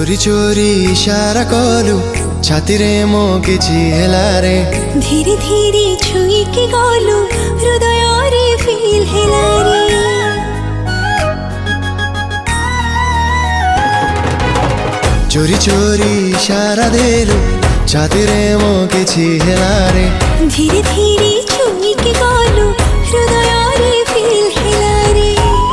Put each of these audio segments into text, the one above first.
चोरी चोरी इशारा कलु छाती रे मो किछि हेला रे धीरे धीरे छुई के गलु हृदय रे फील हेला रे चोरी चोरी इशारा देलु छाती रे मो किछि हेला रे धीरे धीरे छुई के गलु हृदय रे फील हेला रे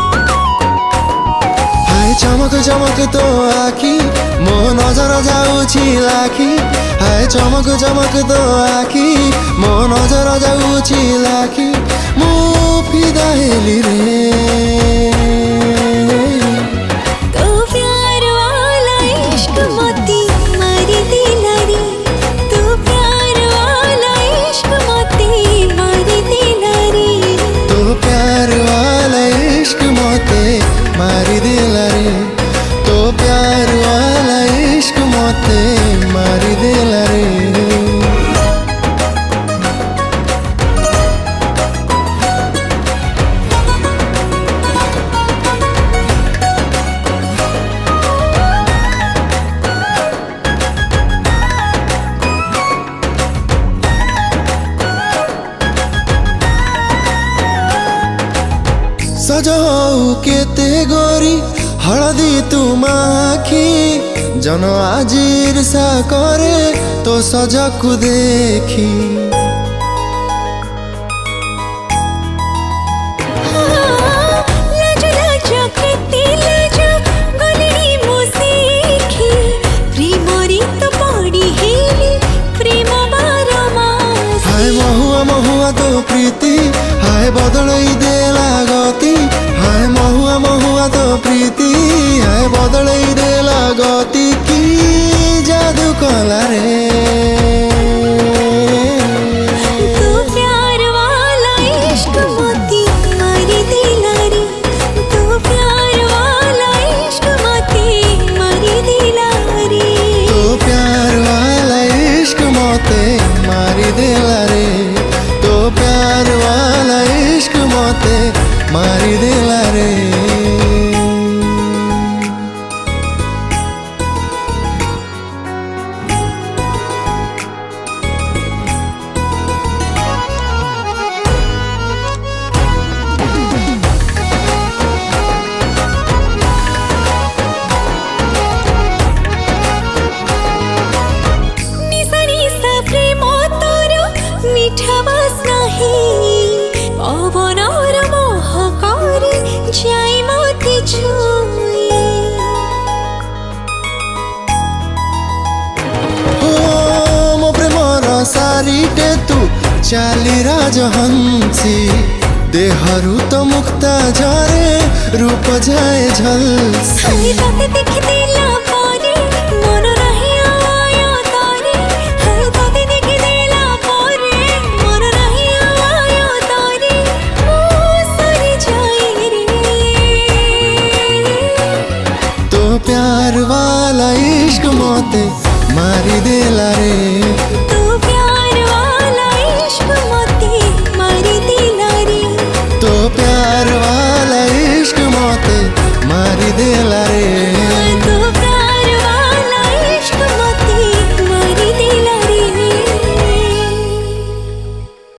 हाय चमक चमक तो आखी मो नजर जाउछि लाखी हाय चमक चमक तो आखी मो नजर जाउछि लाखी मो फिदा हेली रे मारी दिला रे तो प्यार वाला इश्क मोते मारी दिला रे सजाऊ केते गोरी हलदी तुम आखी जन आजिर सा करे तो सजकु देखी हाय महुआ महुआ तो प्रीति हाय बदलई देला गति हाय महुआ महुआ तो प्रीति हाय बदलई देला गति की जादू कला रे तू प्यार वाला इश्क मोती मारी दिला रे तू प्यार वाला इश्क मोती मारी दिला रे तो प्यार वाला इश्क मोते मारी दिला रे तो प्यार वाला इश्क मोते मारी दिला रे मो प्रेमर सारीटे तू चाली राजहंसी देहरु तो मुक्ता झरे रूप जाए झलसी प्यार वाला इश्क मोते मारी दिला रे तू प्यार वाला इश्क मोते मारी दिला रे तो प्यार वाला इश्क मोते मारी दिला